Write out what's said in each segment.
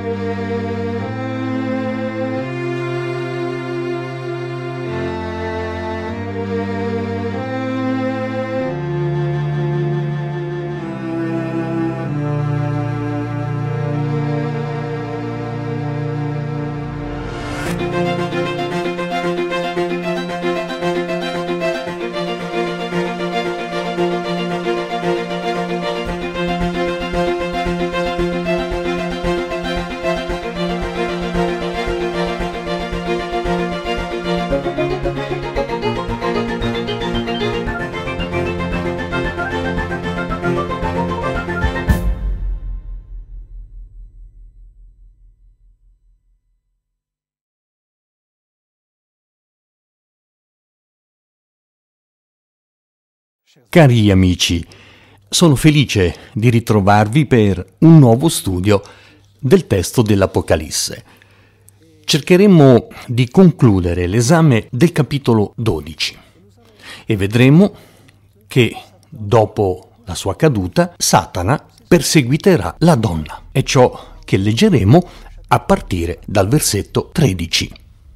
Cari amici, sono felice di ritrovarvi per un nuovo studio del testo dell'Apocalisse. Cercheremo di concludere l'esame del capitolo 12 e vedremo che dopo la sua caduta Satana perseguiterà la donna. È ciò che leggeremo a partire dal versetto 13.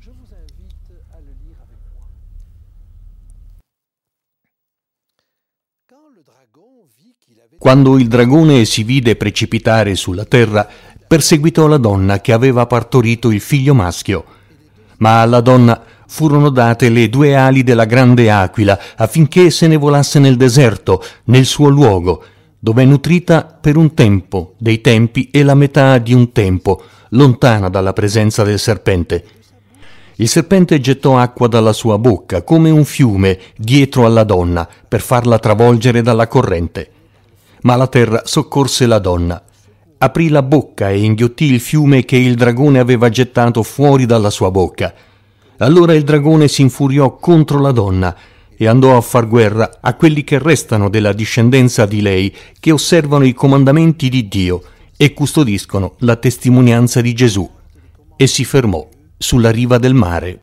Quando il dragone si vide precipitare sulla terra, perseguitò la donna che aveva partorito il figlio maschio. Ma alla donna furono date le 2 ali della grande aquila, affinché se ne volasse nel deserto, nel suo luogo, dove è nutrita per un tempo dei tempi e la metà di un tempo, lontana dalla presenza del serpente. Il serpente gettò acqua dalla sua bocca, come un fiume, dietro alla donna, per farla travolgere dalla corrente. Ma la terra soccorse la donna. Aprì la bocca e inghiottì il fiume che il dragone aveva gettato fuori dalla sua bocca. Allora il dragone si infuriò contro la donna e andò a far guerra a quelli che restano della discendenza di lei, che osservano i comandamenti di Dio e custodiscono la testimonianza di Gesù, e si fermò sulla riva del mare.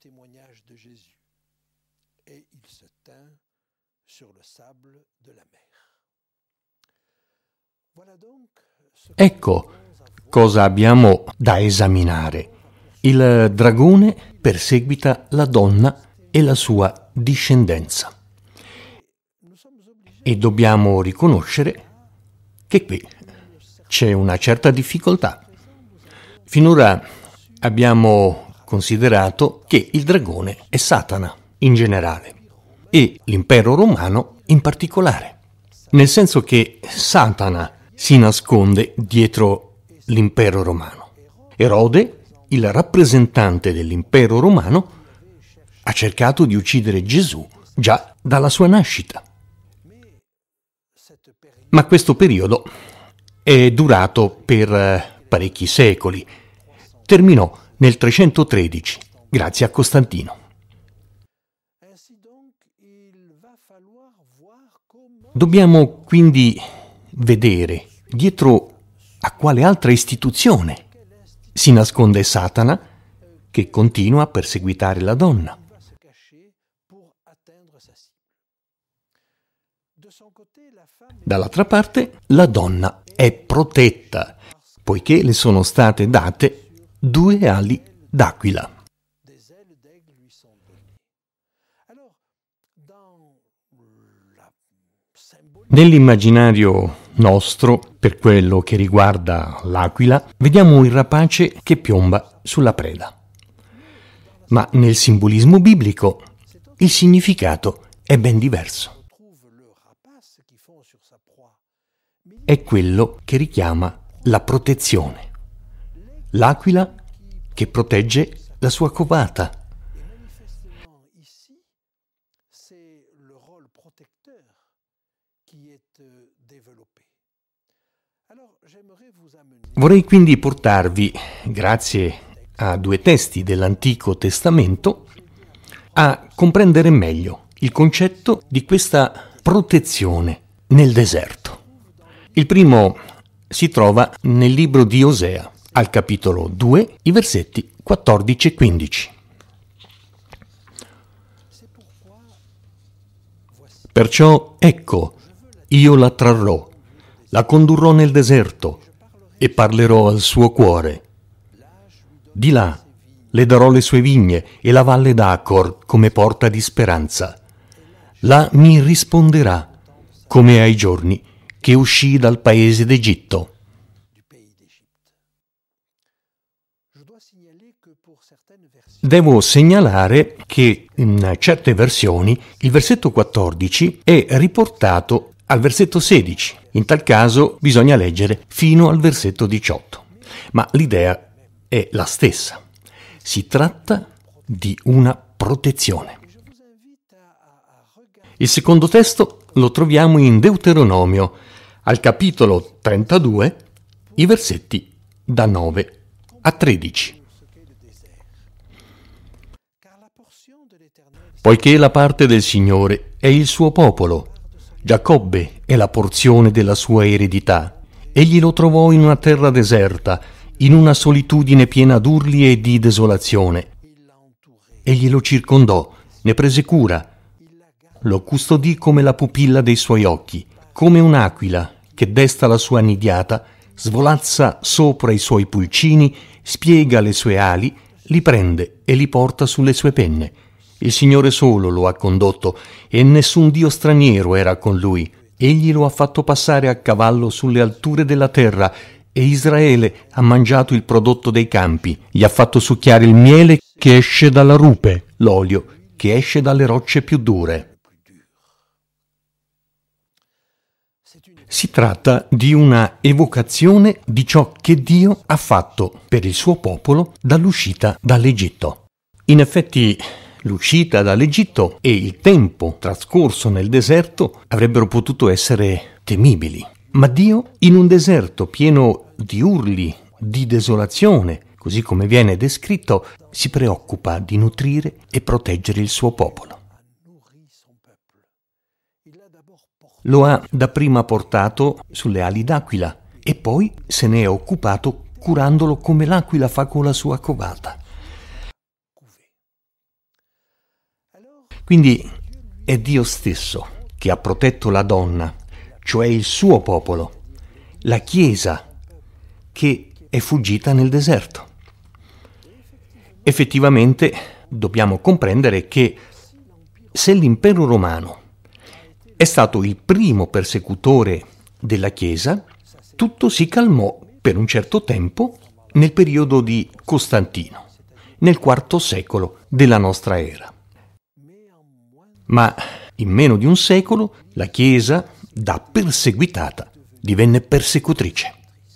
Ecco cosa abbiamo da esaminare. Il dragone perseguita la donna e la sua discendenza. E dobbiamo riconoscere che qui c'è una certa difficoltà. Finora abbiamo considerato che il dragone è Satana in generale e l'impero romano in particolare, nel senso che Satana si nasconde dietro l'impero romano. Erode, il rappresentante dell'impero romano, ha cercato di uccidere Gesù già dalla sua nascita. Ma questo periodo è durato per parecchi secoli. Terminò nel 313, grazie a Costantino. Dobbiamo quindi vedere dietro a quale altra istituzione si nasconde Satana, che continua a perseguitare la donna. Dall'altra parte, la donna è protetta, poiché le sono state date 2 ali d'aquila. Nell'immaginario nostro, per quello che riguarda l'aquila, vediamo il rapace che piomba sulla preda. Ma nel simbolismo biblico il significato è ben diverso. È quello che richiama la protezione. L'aquila che protegge la sua covata. Vorrei quindi portarvi, grazie a 2 testi dell'Antico Testamento, a comprendere meglio il concetto di questa protezione nel deserto. Il primo si trova nel libro di Osea, al capitolo 2, i versetti 14 e 15. Perciò, ecco, io la trarrò, la condurrò nel deserto e parlerò al suo cuore. Di là le darò le sue vigne e la valle d'Acor come porta di speranza. Là mi risponderà, come ai giorni che uscì dal paese d'Egitto. Devo segnalare che in certe versioni il versetto 14 è riportato al versetto 16. In tal caso bisogna leggere fino al versetto 18. Ma l'idea è la stessa. Si tratta di una protezione. Il secondo testo lo troviamo in Deuteronomio, al capitolo 32, i versetti da 9 a 13. Poiché la parte del Signore è il suo popolo, Giacobbe è la porzione della sua eredità. Egli lo trovò in una terra deserta, in una solitudine piena d'urli e di desolazione. Egli lo circondò, ne prese cura, lo custodì come la pupilla dei suoi occhi, come un'aquila che desta la sua nidiata, svolazza sopra i suoi pulcini, spiega le sue ali, li prende e li porta sulle sue penne. Il Signore solo lo ha condotto e nessun dio straniero era con lui. Egli lo ha fatto passare a cavallo sulle alture della terra e Israele ha mangiato il prodotto dei campi. Gli ha fatto succhiare il miele che esce dalla rupe, l'olio che esce dalle rocce più dure. Si tratta di una evocazione di ciò che Dio ha fatto per il suo popolo dall'uscita dall'Egitto. In effetti, l'uscita dall'Egitto e il tempo trascorso nel deserto avrebbero potuto essere temibili. Ma Dio, in un deserto pieno di urli, di desolazione, così come viene descritto, si preoccupa di nutrire e proteggere il suo popolo. Lo ha dapprima portato sulle ali d'aquila e poi se ne è occupato curandolo come l'aquila fa con la sua covata. Quindi è Dio stesso che ha protetto la donna, cioè il suo popolo, la Chiesa che è fuggita nel deserto. Effettivamente dobbiamo comprendere che se l'impero romano è stato il primo persecutore della Chiesa, tutto si calmò per un certo tempo nel periodo di Costantino, nel IV secolo della nostra era. Ma in meno di un secolo la Chiesa, da perseguitata, divenne persecutrice.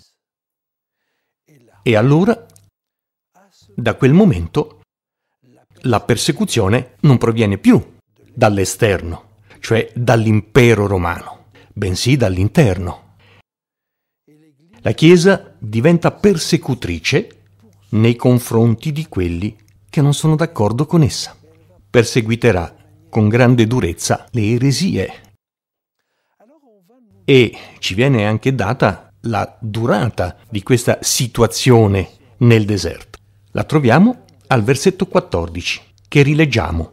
E allora, da quel momento, la persecuzione non proviene più dall'esterno, cioè dall'impero romano, bensì dall'interno. La Chiesa diventa persecutrice nei confronti di quelli che non sono d'accordo con essa. Perseguiterà con grande durezza le eresie. E ci viene anche data la durata di questa situazione nel deserto. La troviamo al versetto 14, che rileggiamo.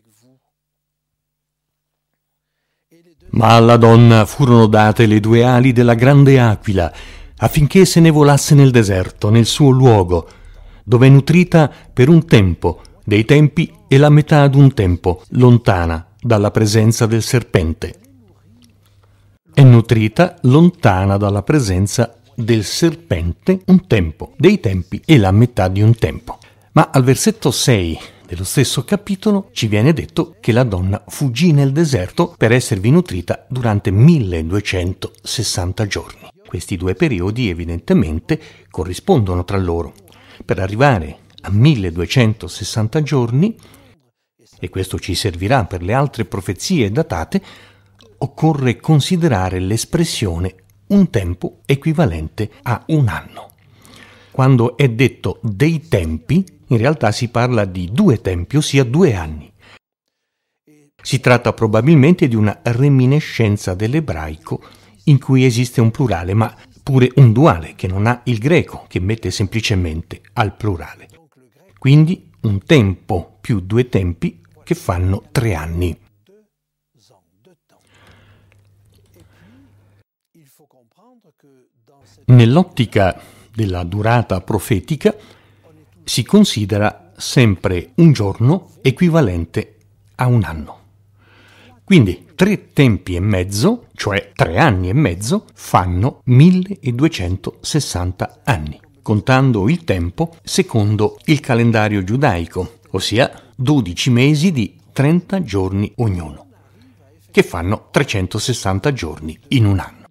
Ma alla donna furono date le due ali della grande aquila, affinché se ne volasse nel deserto, nel suo luogo, dove è nutrita per un tempo, dei tempi e la metà d'un tempo, lontana dalla presenza del serpente. È nutrita lontana dalla presenza del serpente un tempo, dei tempi e la metà di un tempo. Ma al versetto 6 dello stesso capitolo ci viene detto che la donna fuggì nel deserto per esservi nutrita durante 1260 giorni. Questi due periodi evidentemente corrispondono tra loro. Per arrivare a 1260 giorni, e questo ci servirà per le altre profezie datate, occorre considerare l'espressione un tempo equivalente a un anno. Quando è detto dei tempi, in realtà si parla di due tempi, ossia 2 anni. Si tratta probabilmente di una reminiscenza dell'ebraico in cui esiste un plurale, ma pure un duale che non ha il greco, che mette semplicemente al plurale. Quindi un tempo più 2 tempi che fanno 3 anni. Nell'ottica della durata profetica si considera sempre un giorno equivalente a un anno. Quindi 3 tempi e mezzo, cioè 3 anni e mezzo, fanno 1260 anni, contando il tempo secondo il calendario giudaico, ossia 12 mesi di 30 giorni ognuno, che fanno 360 giorni in un anno.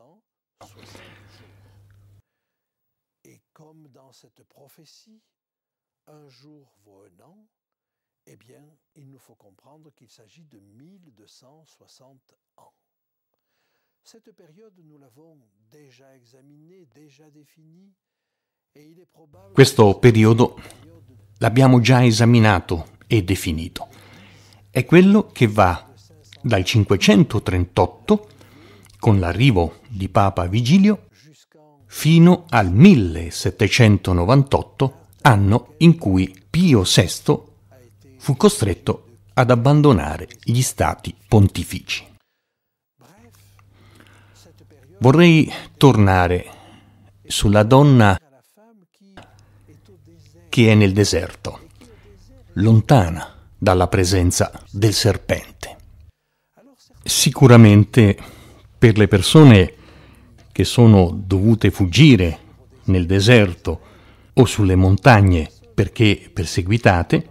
Et comme dans cette prophétie, un jour vaut un an, eh bien, il nous faut comprendre qu'il s'agit de 1260 ans. Cette période, nous l'avons déjà examinée, déjà définie, et il est probable... Questo periodo l'abbiamo già esaminato e definito. È quello che va dal 538, con l'arrivo di Papa Vigilio, fino al 1798, anno in cui Pio VI fu costretto ad abbandonare gli stati pontifici. Vorrei tornare sulla donna che è nel deserto, lontana dalla presenza del serpente. Sicuramente per le persone che sono dovute fuggire nel deserto o sulle montagne perché perseguitate,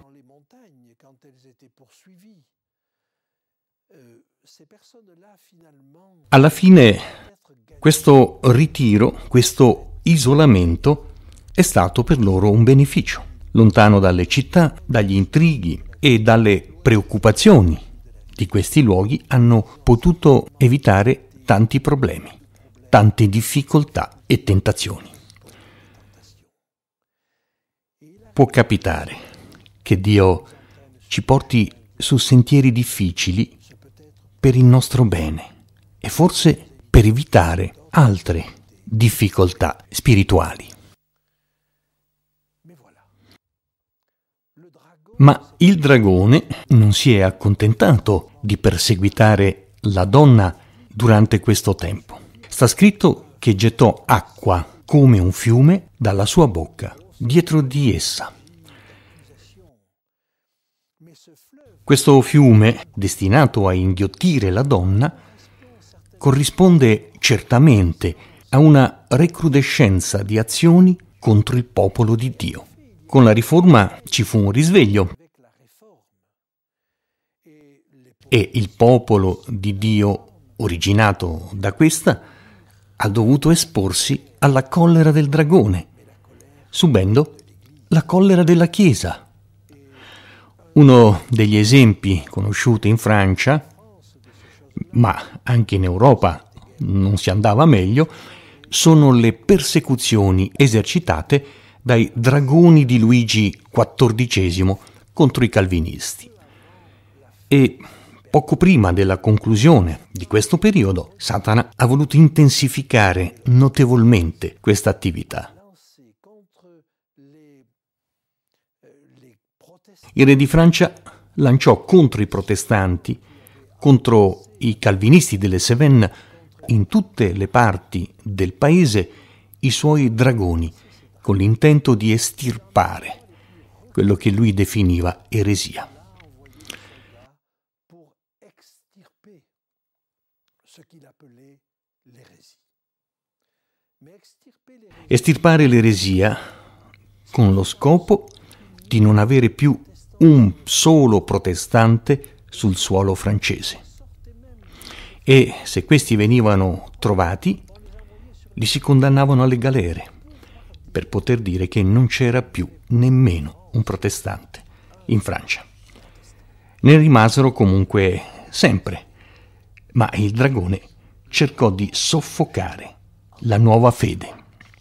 alla fine questo ritiro, questo isolamento è stato per loro un beneficio. Lontano dalle città, dagli intrighi e dalle preoccupazioni di questi luoghi hanno potuto evitare tanti problemi, tante difficoltà e tentazioni. Può capitare che Dio ci porti su sentieri difficili per il nostro bene e forse per evitare altre difficoltà spirituali. Ma il dragone non si è accontentato di perseguitare la donna durante questo tempo. Sta scritto che gettò acqua come un fiume dalla sua bocca, dietro di essa. Questo fiume, destinato a inghiottire la donna, corrisponde certamente a una recrudescenza di azioni contro il popolo di Dio. Con la Riforma ci fu un risveglio e il popolo di Dio, originato da questa, ha dovuto esporsi alla collera del dragone, subendo la collera della Chiesa. Uno degli esempi conosciuti in Francia, ma anche in Europa non si andava meglio, sono le persecuzioni esercitate dai dragoni di Luigi XIV contro i calvinisti. E poco prima della conclusione di questo periodo, Satana ha voluto intensificare notevolmente questa attività. Il re di Francia lanciò contro i protestanti, contro i calvinisti delle Cévennes, in tutte le parti del paese, i suoi dragoni, con l'intento di estirpare quello che lui definiva eresia. Estirpare l'eresia con lo scopo di non avere più un solo protestante sul suolo francese. E se questi venivano trovati, li si condannavano alle galere, per poter dire che non c'era più nemmeno un protestante in Francia. Ne rimasero comunque sempre, ma il dragone cercò di soffocare la nuova fede.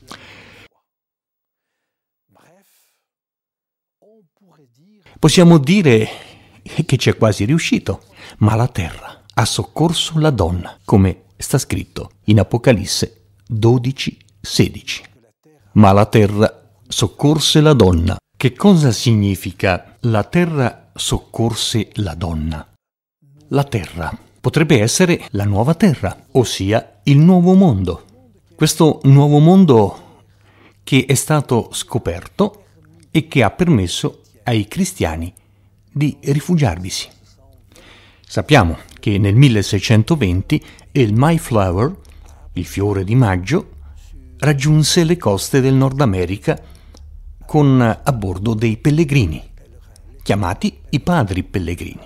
Possiamo dire che ci è quasi riuscito, ma la terra ha soccorso la donna, come sta scritto in Apocalisse 12:16. Ma la terra soccorse la donna. Che cosa significa la terra soccorse la donna? La terra potrebbe essere la nuova terra, ossia il nuovo mondo. Questo nuovo mondo che è stato scoperto e che ha permesso ai cristiani di rifugiarvisi. Sappiamo che nel 1620 il Mayflower, il fiore di maggio, raggiunse le coste del Nord America con a bordo dei pellegrini, chiamati i padri pellegrini.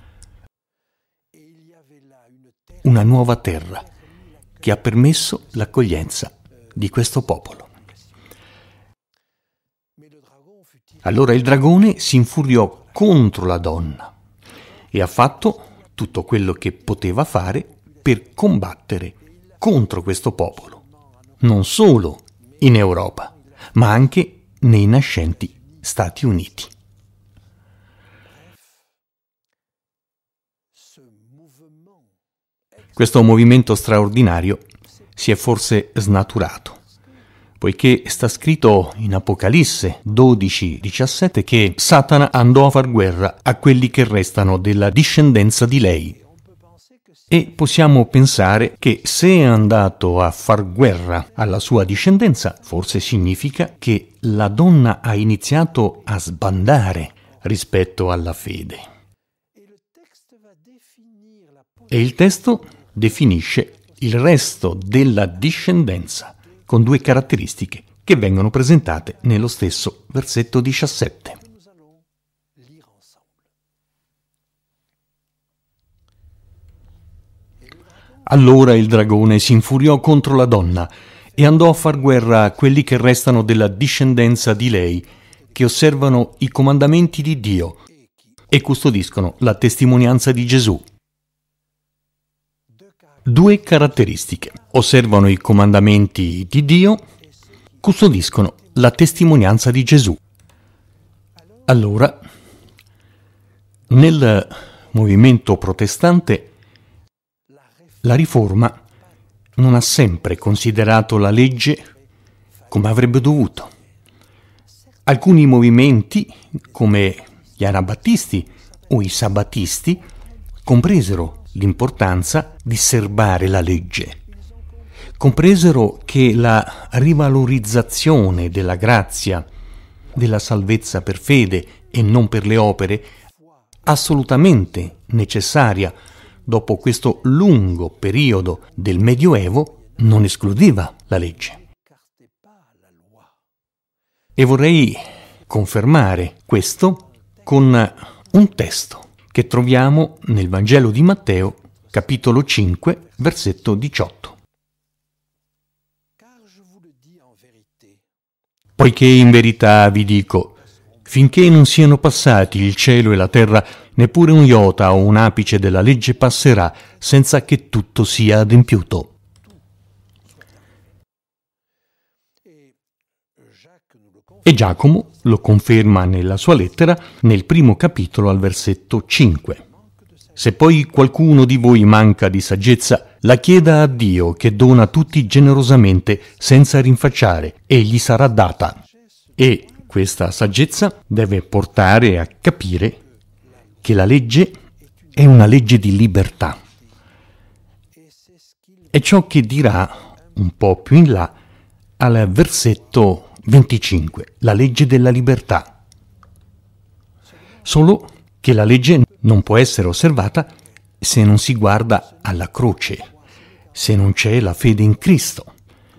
Una nuova terra che ha permesso l'accoglienza di questo popolo. Allora il dragone si infuriò contro la donna e ha fatto tutto quello che poteva fare per combattere contro questo popolo, non solo in Europa, ma anche nei nascenti Stati Uniti. Questo movimento straordinario si è forse snaturato, poiché sta scritto in Apocalisse 12:17 che Satana andò a far guerra a quelli che restano della discendenza di lei. E possiamo pensare che se è andato a far guerra alla sua discendenza, forse significa che la donna ha iniziato a sbandare rispetto alla fede. E il testo definisce il resto della discendenza con due caratteristiche che vengono presentate nello stesso versetto 17. Allora il dragone si infuriò contro la donna e andò a far guerra a quelli che restano della discendenza di lei, che osservano i comandamenti di Dio e custodiscono la testimonianza di Gesù. Due caratteristiche: osservano i comandamenti di Dio, custodiscono la testimonianza di Gesù. Allora, nel movimento protestante, la Riforma non ha sempre considerato la legge come avrebbe dovuto. Alcuni movimenti, come gli anabattisti o i sabbatisti, compresero l'importanza di serbare la legge. Compresero che la rivalorizzazione della grazia, della salvezza per fede e non per le opere, assolutamente necessaria dopo questo lungo periodo del Medioevo, non escludeva la legge. E vorrei confermare questo con un testo che troviamo nel Vangelo di Matteo, capitolo 5, versetto 18. Poiché in verità vi dico, finché non siano passati il cielo e la terra, neppure un iota o un apice della legge passerà senza che tutto sia adempiuto. E Giacomo lo conferma nella sua lettera nel primo capitolo al versetto 5. Se poi qualcuno di voi manca di saggezza, la chieda a Dio che dona a tutti generosamente senza rinfacciare e gli sarà data. E questa saggezza deve portare a capire che la legge è una legge di libertà. È ciò che dirà un po' più in là al versetto 25, la legge della libertà. Solo che la legge non può essere osservata se non si guarda alla croce, se non c'è la fede in Cristo.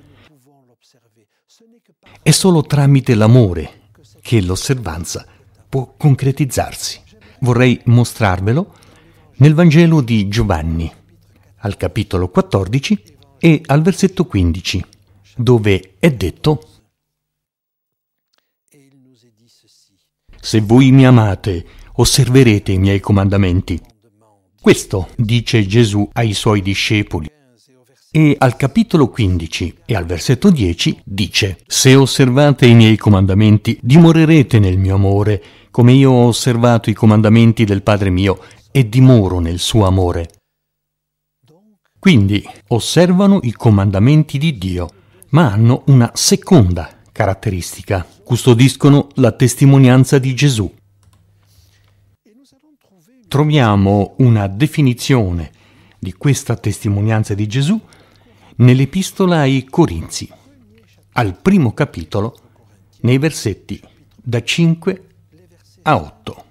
È solo tramite l'amore che l'osservanza può concretizzarsi. Vorrei mostrarvelo nel Vangelo di Giovanni, al capitolo 14 e al versetto 15, dove è detto: se voi mi amate, osserverete i miei comandamenti. Questo dice Gesù ai suoi discepoli. E al capitolo 15 e al versetto 10 dice: se osservate i miei comandamenti, dimorerete nel mio amore, come io ho osservato i comandamenti del Padre mio e dimoro nel suo amore. Quindi osservano i comandamenti di Dio, ma hanno una seconda caratteristica: custodiscono la testimonianza di Gesù. Troviamo una definizione di questa testimonianza di Gesù nell'Epistola ai Corinzi, al primo capitolo, nei versetti da 5 a 8.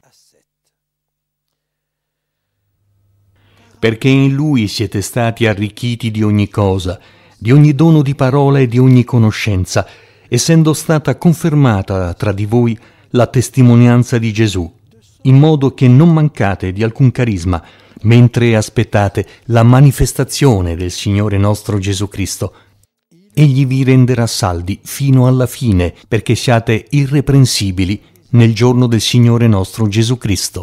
Perché in Lui siete stati arricchiti di ogni cosa, di ogni dono di parola e di ogni conoscenza, essendo stata confermata tra di voi la testimonianza di Gesù, in modo che non mancate di alcun carisma, mentre aspettate la manifestazione del Signore nostro Gesù Cristo. Egli vi renderà saldi fino alla fine, perché siate irreprensibili nel giorno del Signore nostro Gesù Cristo.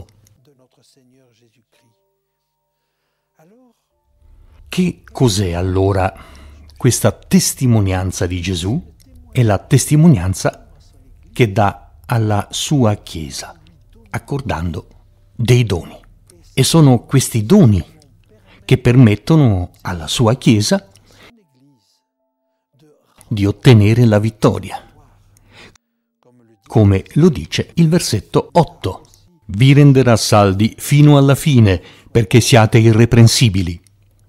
Che cos'è allora questa testimonianza di Gesù? È la testimonianza che dà alla sua Chiesa, accordando dei doni. E sono questi doni che permettono alla sua Chiesa di ottenere la vittoria. Come lo dice il versetto 8. Vi renderà saldi fino alla fine, perché siate irreprensibili.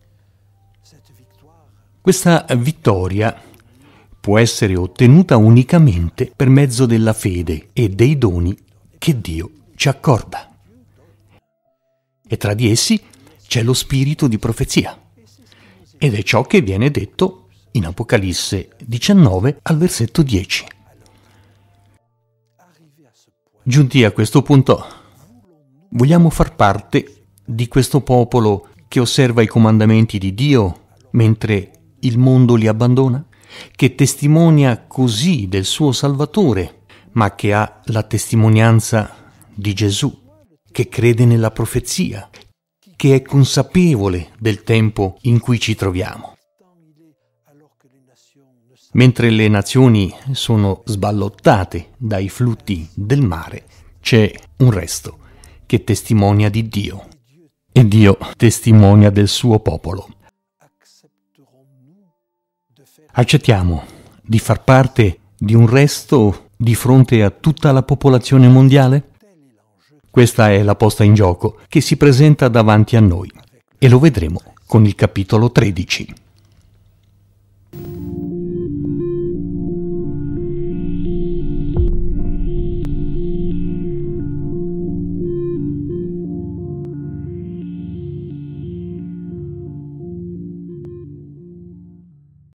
Questa vittoria può essere ottenuta unicamente per mezzo della fede e dei doni che Dio ci accorda. E tra di essi c'è lo spirito di profezia. Ed è ciò che viene detto in Apocalisse 19 al versetto 10. Giunti a questo punto, vogliamo far parte di questo popolo che osserva i comandamenti di Dio mentre il mondo li abbandona, che testimonia così del suo Salvatore, ma che ha la testimonianza di Gesù, che crede nella profezia, che è consapevole del tempo in cui ci troviamo. Mentre le nazioni sono sballottate dai flutti del mare, c'è un resto che testimonia di Dio, e Dio testimonia del suo popolo. Accettiamo di far parte di un resto di fronte a tutta la popolazione mondiale? Questa è la posta in gioco che si presenta davanti a noi e lo vedremo con il capitolo 13.